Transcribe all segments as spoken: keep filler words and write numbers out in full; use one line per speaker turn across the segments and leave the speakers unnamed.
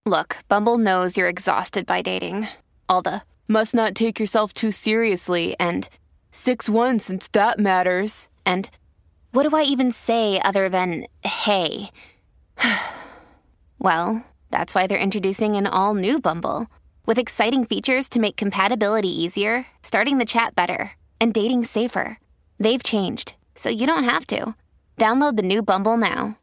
Look, Bumble knows you're exhausted by dating. All the, must not take yourself too seriously, and six one since that matters, and what do I even say other than, hey? Well, that's why they're introducing an all-new Bumble, with exciting features to make compatibility easier, starting the chat better, and dating safer. They've changed, so you don't have to. Download the new Bumble now.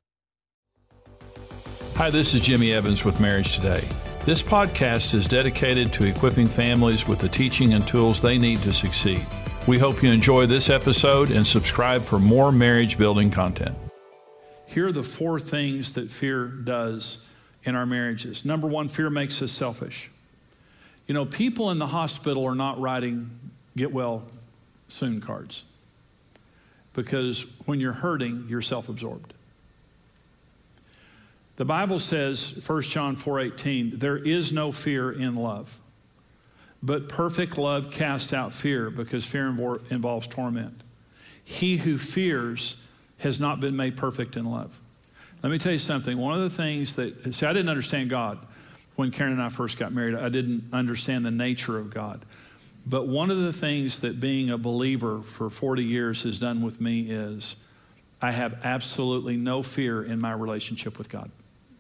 Hi, this is Jimmy Evans with Marriage Today. This podcast is dedicated to equipping families with the teaching and tools they need to succeed. We hope you enjoy this episode and subscribe for more marriage-building content. Here are the four things that fear does in our marriages. Number one, fear makes us selfish. You know, people in the hospital are not writing get well soon cards because when you're hurting, you're self-absorbed. The Bible says, First John four eighteen, there is no fear in love, but perfect love casts out fear because fear involves torment. He who fears has not been made perfect in love. Let me tell you something. One of the things that, see, I didn't understand God when Karen and I first got married. I didn't understand the nature of God. But one of the things that being a believer for forty years has done with me is I have absolutely no fear in my relationship with God.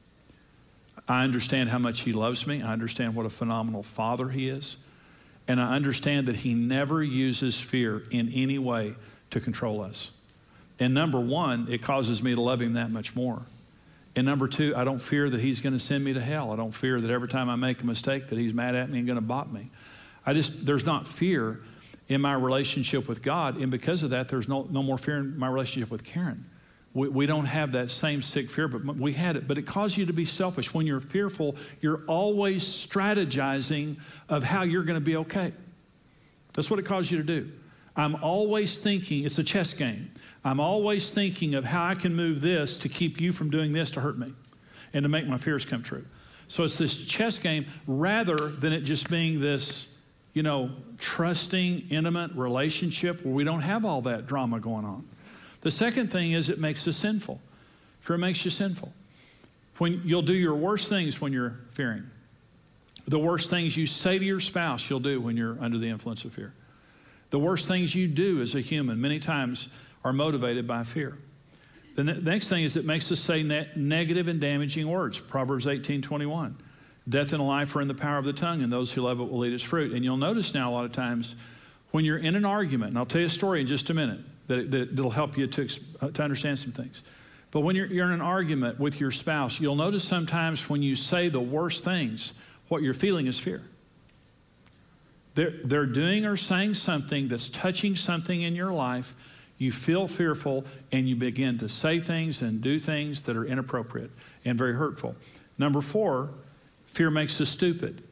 I understand how much he loves me. I understand what a phenomenal father he is. And I understand that he never uses fear in any way to control us. And number one, it causes me to love him that much more. And number two, I don't fear that he's going to send me to hell. I don't fear that every time I make a mistake that he's mad at me and going to bop me. I just, there's not fear in my relationship with God. And because of that, there's no, no more fear in my relationship with Karen. We, we don't have that same sick fear, but we had it. But it caused you to be selfish. When you're fearful, you're always strategizing of how you're going to be okay. That's what it caused you to do. I'm always thinking, it's a chess game. I'm always thinking of how I can move this to keep you from doing this to hurt me and to make my fears come true. So it's this chess game rather than it just being this, you know, trusting, intimate relationship where we don't have all that drama going on. The second thing is it makes us sinful. Fear makes you sinful. When you'll do your worst things when you're fearing. The worst things you say to your spouse you'll do when you're under the influence of fear. The worst things you do as a human many times are motivated by fear. The ne- next thing is it makes us say ne- negative and damaging words. Proverbs eighteen twenty-one. Death and life are in the power of the tongue, and those who love it will eat its fruit. And you'll notice now a lot of times when you're in an argument, and I'll tell you a story in just a minute that, that, that'll help you to, to understand some things. But when you're, you're in an argument with your spouse, you'll notice sometimes when you say the worst things, what you're feeling is fear. They're, they're doing or saying something that's touching something in your life. You feel fearful, and you begin to say things and do things that are inappropriate and very hurtful. Number four, fear makes us stupid.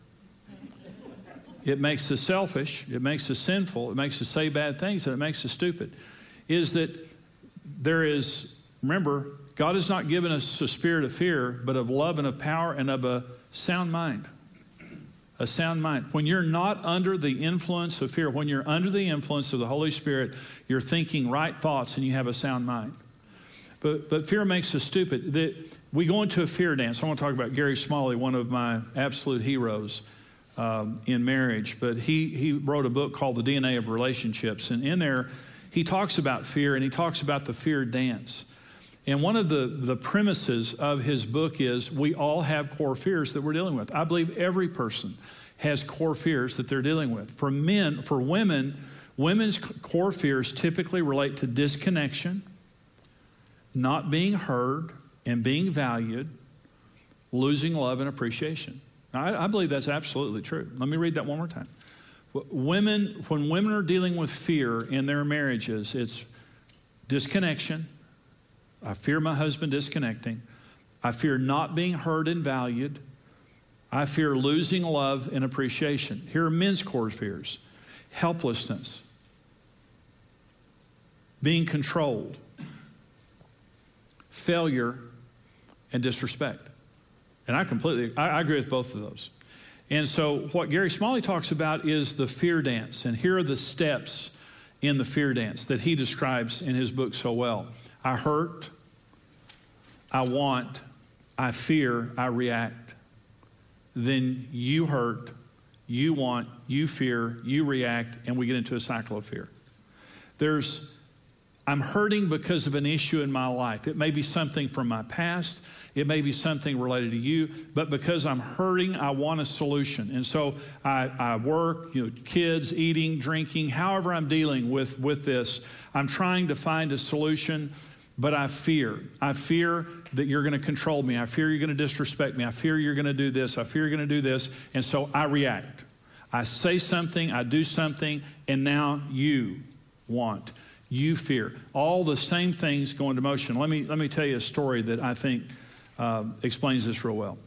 It makes us selfish. It makes us sinful. It makes us say bad things, and it makes us stupid. Is that there is, remember, God has not given us a spirit of fear, but of love and of power and of a sound mind. A sound mind. When you're not under the influence of fear, when you're under the influence of the Holy Spirit, you're thinking right thoughts and you have a sound mind. But but fear makes us stupid. The, we go into a fear dance. I want to talk about Gary Smalley, one of my absolute heroes um, in marriage. But he, he wrote a book called The D N A of Relationships. And in there, he talks about fear, and he talks about the fear dance. And one of the, the premises of his book is we all have core fears that we're dealing with. I believe every person has core fears that they're dealing with. For men, for women, women's core fears typically relate to disconnection, not being heard and being valued, losing love and appreciation. Now, I, I believe that's absolutely true. Let me read that one more time. Women, when women are dealing with fear in their marriages, it's disconnection. I fear my husband disconnecting. I fear not being heard and valued. I fear losing love and appreciation. Here are men's core fears. Helplessness. Being controlled. Failure and disrespect. And I completely, I, I agree with both of those. And so what Gary Smalley talks about is the fear dance. And here are the steps in the fear dance that he describes in his book so well. I hurt, I want, I fear, I react. then you hurt, you want, you fear, you react, and we get into a cycle of fear. There's, I'm hurting because of an issue in my life. It may be something from my past. It may be something related to you, but because I'm hurting, I want a solution. And so I, I work, you know, kids, eating, drinking, however I'm dealing with, with this, I'm trying to find a solution, but I fear. I fear that you're going to control me. I fear you're going to disrespect me. I fear you're going to do this. I fear you're going to do this. And so I react. I say something, I do something, and now you want, you fear. All the same things go into motion. Let me, let me tell you a story that I think uh, explains this real well.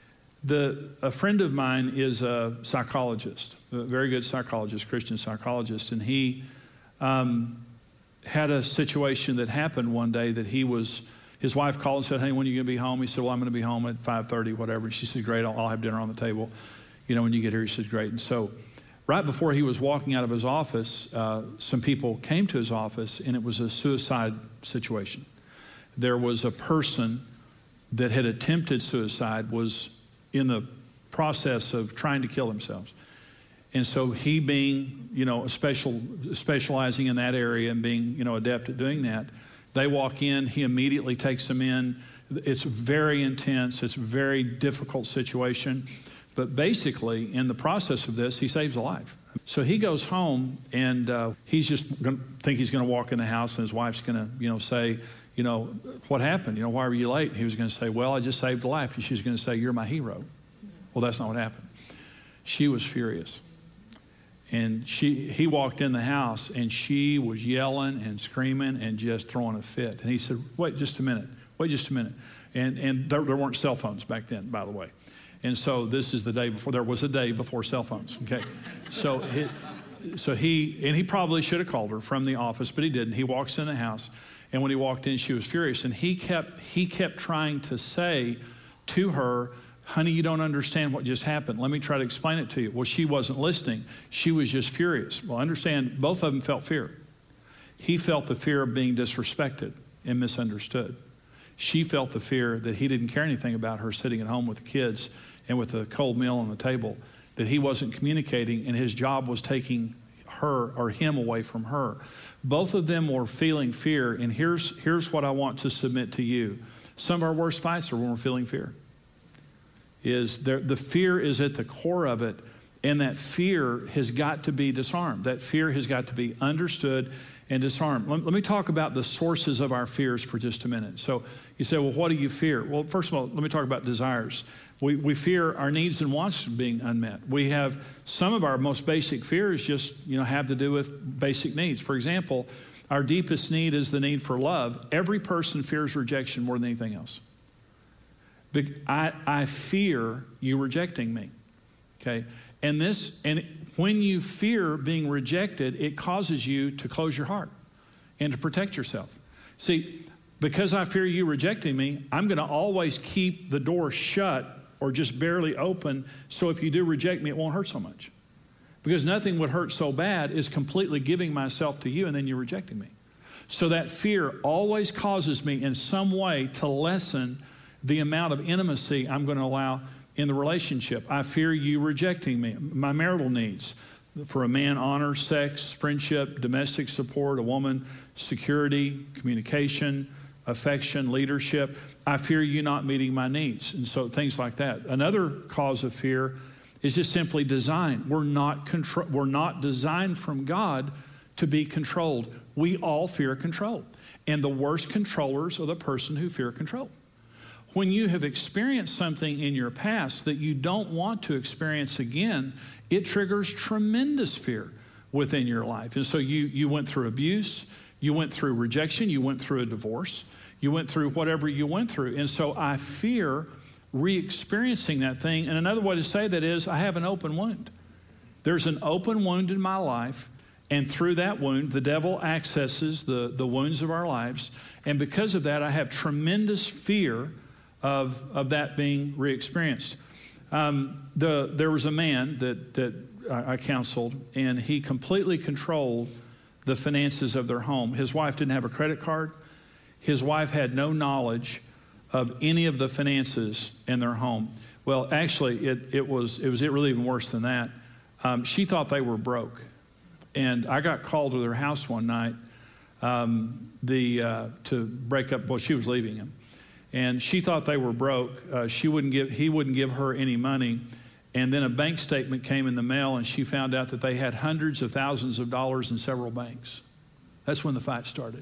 The, a friend of mine is a psychologist, a very good psychologist, Christian psychologist, and he um, had a situation that happened one day that he was, his wife called and said, hey, when are you going to be home? He said, well, I'm going to be home at five thirty, whatever. And she said, great, I'll, I'll have dinner on the table. You know, when you get here, he said, great. And so right before he was walking out of his office, uh, some people came to his office, and it was a suicide situation. There was a person that had attempted suicide, was in the process of trying to kill themselves. And so he being, you know, a special, specializing in that area and being, you know, adept at doing that, they walk in, he immediately takes them in. It's very intense. It's a very difficult situation. But basically, in the process of this, he saves a life. So he goes home, and uh, he's just going to think he's going to walk in the house, and his wife's going to, you know, say, you know, what happened? You know, why were you late? And he was going to say, well, I just saved a life. And she's going to say, you're my hero. Well, that's not what happened. She was furious. And she, he walked in the house, and she was yelling and screaming and just throwing a fit. And he said, wait just a minute. Wait just a minute. And, and there, there weren't cell phones back then, by the way. And so this is the day before, there was a day before cell phones, okay? So he, so he, and he probably should have called her from the office, but he didn't. He walks in the house, and when he walked in, she was furious. And he kept, he kept trying to say to her, honey, you don't understand what just happened. Let me try to explain it to you. Well, she wasn't listening. She was just furious. Well, understand, both of them felt fear. He felt the fear of being disrespected and misunderstood. She felt the fear that he didn't care anything about her sitting at home with the kids and with a cold meal on the table, that he wasn't communicating, and his job was taking her or him away from her. Both of them were feeling fear, and here's, here's what I want to submit to you. Some of our worst fights are when we're feeling fear. Is there, the fear is at the core of it, and that fear has got to be disarmed. That fear has got to be understood and disarmed. Let, let me talk about the sources of our fears for just a minute. So you say, well, what do you fear? Well, first of all, let me talk about desires. We, we fear our needs and wants being unmet. We have some of our most basic fears just, you know, have to do with basic needs. For example, our deepest need is the need for love. Every person fears rejection more than anything else. I, I fear you rejecting me, okay? And this, and when you fear being rejected, it causes you to close your heart and to protect yourself. See, because I fear you rejecting me, I'm going to always keep the door shut or just barely open, so if you do reject me, it won't hurt so much. Because nothing would hurt so bad as completely giving myself to you and then you rejecting me. So that fear always causes me in some way to lessen the amount of intimacy I'm going to allow in the relationship. I fear you rejecting me. My marital needs. For a man, honor, sex, friendship, domestic support. A woman, security, communication, affection, leadership. I fear you not meeting my needs. And so things like that. Another cause of fear is just simply design. We're not, contro- we're not designed from God to be controlled. We all fear control. And the worst controllers are the person who fear control. When you have experienced something in your past that you don't want to experience again, it triggers tremendous fear within your life. And so you, you went through abuse, you went through rejection, you went through a divorce, you went through whatever you went through. And so I fear re-experiencing that thing. And another way to say that is I have an open wound. There's an open wound in my life, and through that wound, the devil accesses the, the wounds of our lives. And because of that, I have tremendous fear of, of that being re-experienced. Um, the, there was a man that, that I, I counseled, and he completely controlled the finances of their home. His wife didn't have a credit card. His wife had no knowledge of any of the finances in their home. Well, actually, it, it was it was it really even worse than that. Um, she thought they were broke. And I got called to their house one night um, the, uh, to break up, well, she was leaving him. And she thought they were broke. Uh, she wouldn't give, he wouldn't give her any money. And then a bank statement came in the mail, and she found out that they had hundreds of thousands of dollars in several banks. That's when the fight started.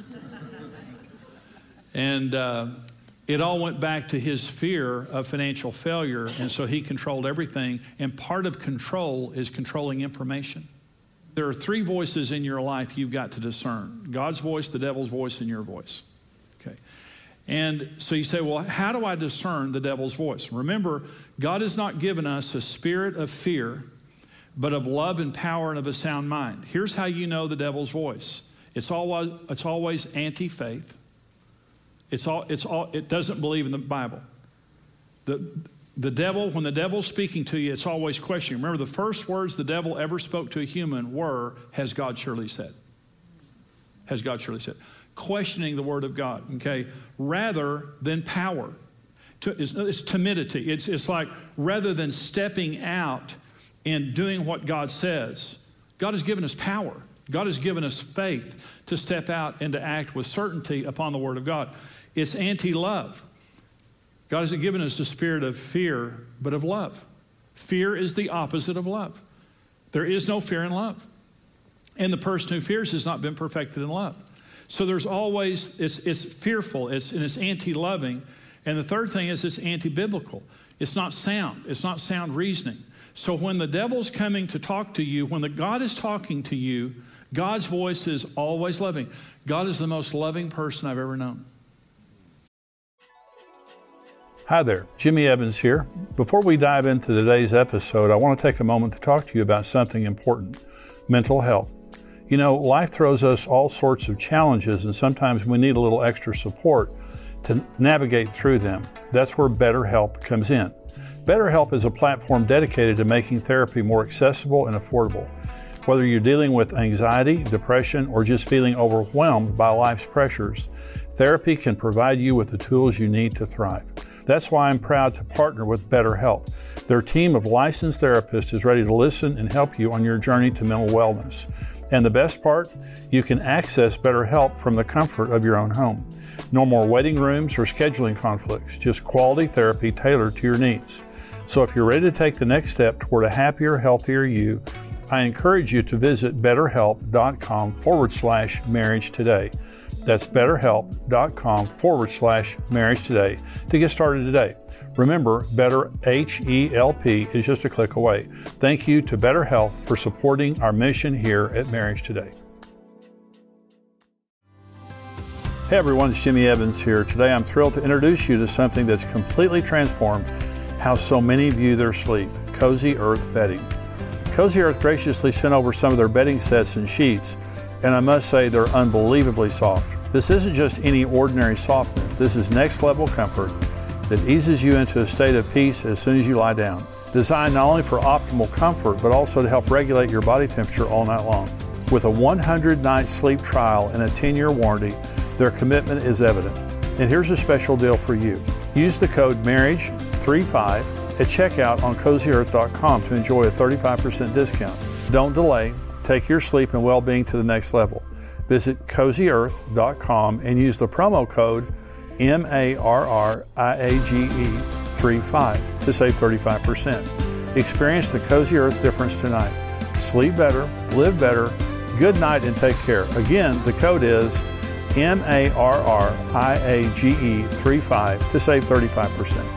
And uh, it all went back to his fear of financial failure, and so he controlled everything. And part of control is controlling information. There are three voices in your life you've got to discern: God's voice, the devil's voice, and your voice. Okay. And so you say, well, how do I discern the devil's voice? Remember, God has not given us a spirit of fear, but of love and power and of a sound mind. Here's how you know the devil's voice. It's always, it's always anti-faith. It's all, it's all, it doesn't believe in the Bible. The, the devil, when the devil's speaking to you, it's always questioning. Remember, the first words the devil ever spoke to a human were, has God surely said? Has God surely said? Questioning the word of God, okay? Rather than power. It's, it's timidity. It's, it's like rather than stepping out and doing what God says, God has given us power. God has given us faith to step out and to act with certainty upon the word of God. It's anti-love. God hasn't given us the spirit of fear, but of love. Fear is the opposite of love. There is no fear in love. And the person who fears has not been perfected in love. So there's always, it's, it's fearful, it's, and it's anti-loving. And the third thing is it's anti-biblical. It's not sound. It's not sound reasoning. So when the devil's coming to talk to you, when the God is talking to you, God's voice is always loving. God is the most loving person I've ever known.
Hi there, Jimmy Evans here. Before we dive into today's episode, I want to take a moment to talk to you about something important: mental health. You know, life throws us all sorts of challenges, and sometimes we need a little extra support to navigate through them. That's where BetterHelp comes in. BetterHelp is a platform dedicated to making therapy more accessible and affordable. Whether you're dealing with anxiety, depression, or just feeling overwhelmed by life's pressures, therapy can provide you with the tools you need to thrive. That's why I'm proud to partner with BetterHelp. Their team of licensed therapists is ready to listen and help you on your journey to mental wellness. And the best part, you can access BetterHelp from the comfort of your own home. No more waiting rooms or scheduling conflicts, just quality therapy tailored to your needs. So if you're ready to take the next step toward a happier, healthier you, I encourage you to visit betterhelp.com forward slash marriage today. That's betterhelp.com forward slash marriage today to get started today. Remember, Better H E L P is just a click away. Thank you to BetterHelp for supporting our mission here at Marriage Today. Hey everyone, it's Jimmy Evans here. Today I'm thrilled to introduce you to something that's completely transformed how so many view their sleep: Cozy Earth bedding. Cozy Earth graciously sent over some of their bedding sets and sheets, and I must say they're unbelievably soft. This isn't just any ordinary softness. This is next level comfort that eases you into a state of peace as soon as you lie down. Designed not only for optimal comfort, but also to help regulate your body temperature all night long. With a one hundred night sleep trial and a ten year warranty, their commitment is evident. And here's a special deal for you. Use the code marriage thirty-five at checkout on cozy earth dot com to enjoy a thirty-five percent discount. Don't delay. Take your sleep and well-being to the next level. Visit cozy earth dot com and use the promo code M A R R I A G E thirty-five to save thirty-five percent. Experience the Cozy Earth difference tonight. Sleep better, live better, good night, and take care. Again, the code is M A R R I A G E thirty-five to save thirty-five percent.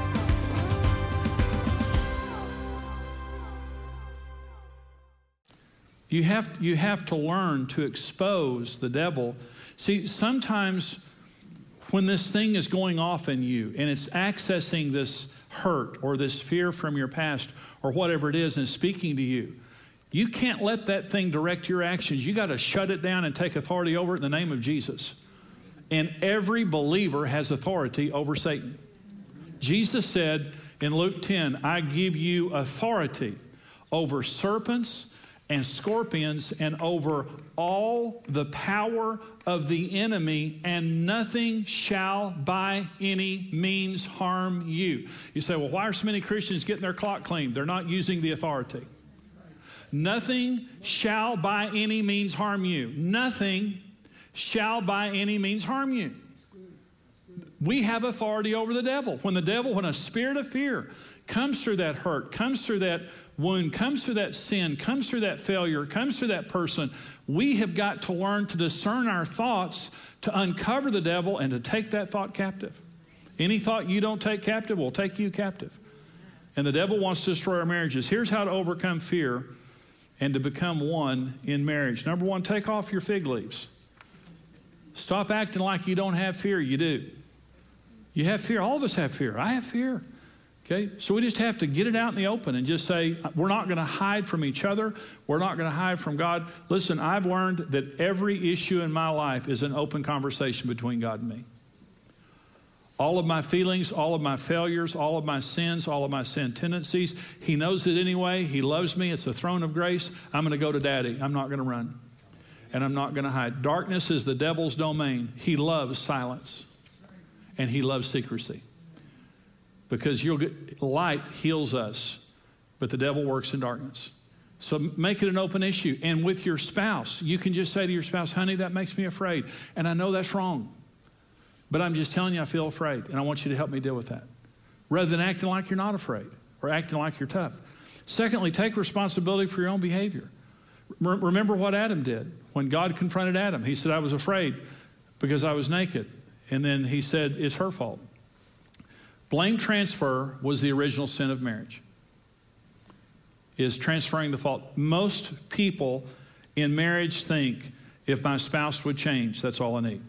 You have, you have to learn to expose the devil. See, sometimes when this thing is going off in you and it's accessing this hurt or this fear from your past or whatever it is and speaking to you, you can't let that thing direct your actions. You got to shut it down and take authority over it in the name of Jesus. And every believer has authority over Satan. Jesus said in Luke ten, I give you authority over serpents and scorpions and over all the power of the enemy, and nothing shall by any means harm you. You say, well, why are so many Christians getting their clock cleaned? They're not using the authority. Nothing shall by any means harm you. Nothing shall by any means harm you. We have authority over the devil. When the devil, when a spirit of fear comes through that hurt, comes through that wound, comes through that sin, comes through that failure, comes through that person, we have got to learn to discern our thoughts, to uncover the devil, and to take that thought captive. Any thought you don't take captive will take you captive. And the devil wants to destroy our marriages. Here's how to overcome fear and to become one in marriage. Number one, take off your fig leaves. Stop acting like you don't have fear. You do. You have fear. All of us have fear. I have fear. Okay? So we just have to get it out in the open and just say, we're not going to hide from each other. We're not going to hide from God. Listen, I've learned that every issue in my life is an open conversation between God and me. All of my feelings, all of my failures, all of my sins, all of my sin tendencies, He knows it anyway. He loves me. It's a throne of grace. I'm going to go to Daddy. I'm not going to run. And I'm not going to hide. Darkness is the devil's domain. He loves silence. And he loves secrecy. Because you'll get, light heals us, but the devil works in darkness. So make it an open issue. And with your spouse, you can just say to your spouse, honey, that makes me afraid. And I know that's wrong. But I'm just telling you I feel afraid, and I want you to help me deal with that. Rather than acting like you're not afraid or acting like you're tough. Secondly, take responsibility for your own behavior. Remember what Adam did. When God confronted Adam, he said, I was afraid because I was naked. And then he said, it's her fault. Blame transfer was the original sin of marriage, is transferring the fault. Most people in marriage think, if my spouse would change, that's all I need.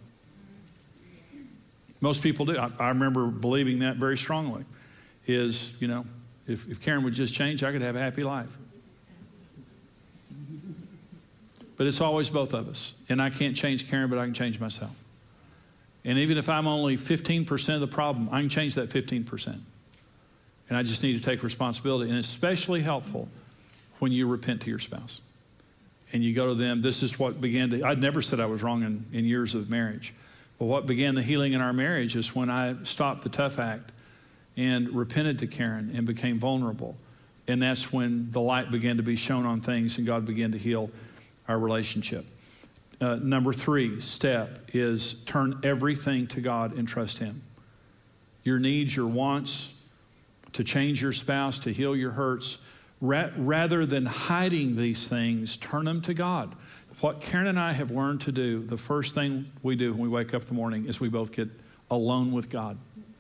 Most people do. I, I remember believing that very strongly, is, you know, if, if Karen would just change, I could have a happy life. But it's always both of us. And I can't change Karen, but I can change myself. And even if I'm only fifteen percent of the problem, I can change that fifteen percent. And I just need to take responsibility. And it's especially helpful when you repent to your spouse. And you go to them, this is what began to, I'd never said I was wrong in, in years of marriage. But what began the healing in our marriage is when I stopped the tough act and repented to Karen and became vulnerable. And that's when the light began to be shown on things and God began to heal our relationship. Uh, number three step is turn everything to God and trust Him. Your needs, your wants, to change your spouse, to heal your hurts. Ra- rather than hiding these things, turn them to God. What Karen and I have learned to do, the first thing we do when we wake up in the morning is we both get alone with God.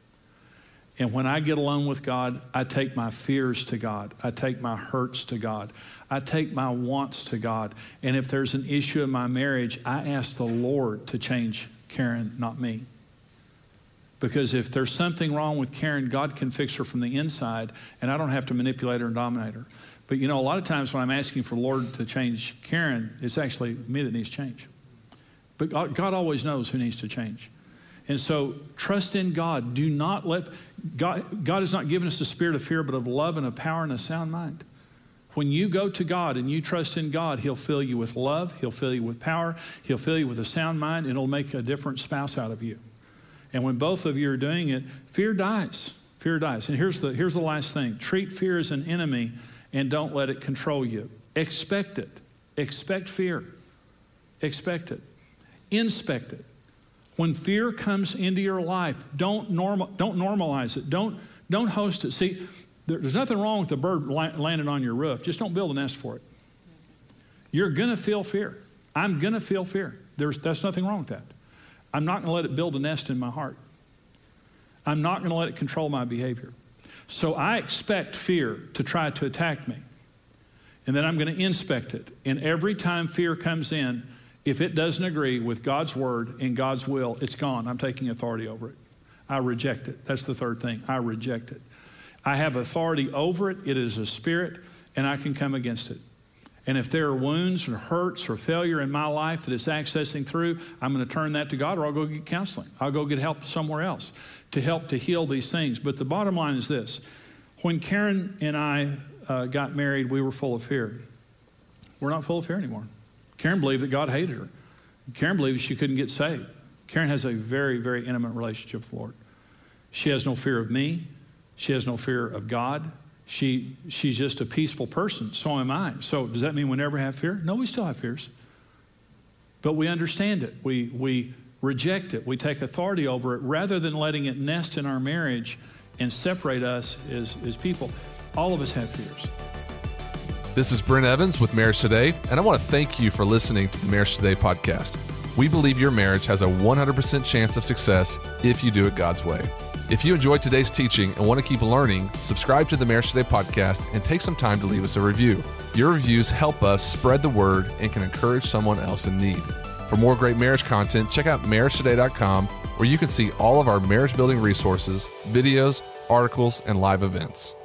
And when I get alone with God, I take my fears to God. I take my hurts to God. I take my wants to God. And if there's an issue in my marriage, I ask the Lord to change Karen, not me. Because if there's something wrong with Karen, God can fix her from the inside, and I don't have to manipulate her and dominate her. But you know, a lot of times when I'm asking for the Lord to change Karen, it's actually me that needs change. But God, God always knows who needs to change. And so trust in God. Do not let, God, God has not given us the spirit of fear, but of love and of power and a sound mind. When you go to God and you trust in God, He'll fill you with love. He'll fill you with power. He'll fill you with a sound mind, and it'll make a different spouse out of you. And when both of you are doing it, fear dies. Fear dies. And here's the, here's the last thing. Treat fear as an enemy and don't let it control you. Expect it. Expect fear. Expect it. Inspect it. When fear comes into your life, don't normal, don't normalize it. Don't, don't host it. See, there, there's nothing wrong with a bird la- landing on your roof. Just don't build a nest for it. You're going to feel fear. I'm going to feel fear. There's, that's nothing wrong with that. I'm not going to let it build a nest in my heart. I'm not going to let it control my behavior. So I expect fear to try to attack me. And then I'm going to inspect it. And every time fear comes in, if it doesn't agree with God's word and God's will, it's gone. I'm taking authority over it. I reject it. That's the third thing. I reject it. I have authority over it. It is a spirit, and I can come against it. And if there are wounds or hurts or failure in my life that it's accessing through, I'm going to turn that to God, or I'll go get counseling. I'll go get help somewhere else to help to heal these things. But the bottom line is this. When Karen and I uh, got married, we were full of fear. we're not full of fear anymore. Karen believed that God hated her. Karen believed she couldn't get saved. Karen has a very, very intimate relationship with the Lord. She has no fear of me. She has no fear of God. She, she's just a peaceful person. So am I. So does that mean we never have fear? No, we still have fears. But we understand it. We, we reject it. We take authority over it rather than letting it nest in our marriage and separate us as, as people. All of us have fears.
This is Brent Evans with Marriage Today, and I want to thank you for listening to the Marriage Today podcast. We believe your marriage has a one hundred percent chance of success if you do it God's way. If you enjoyed today's teaching and want to keep learning, subscribe to the Marriage Today podcast and take some time to leave us a review. Your reviews help us spread the word and can encourage someone else in need. For more great marriage content, check out marriage today dot com, where you can see all of our marriage building resources, videos, articles, and live events.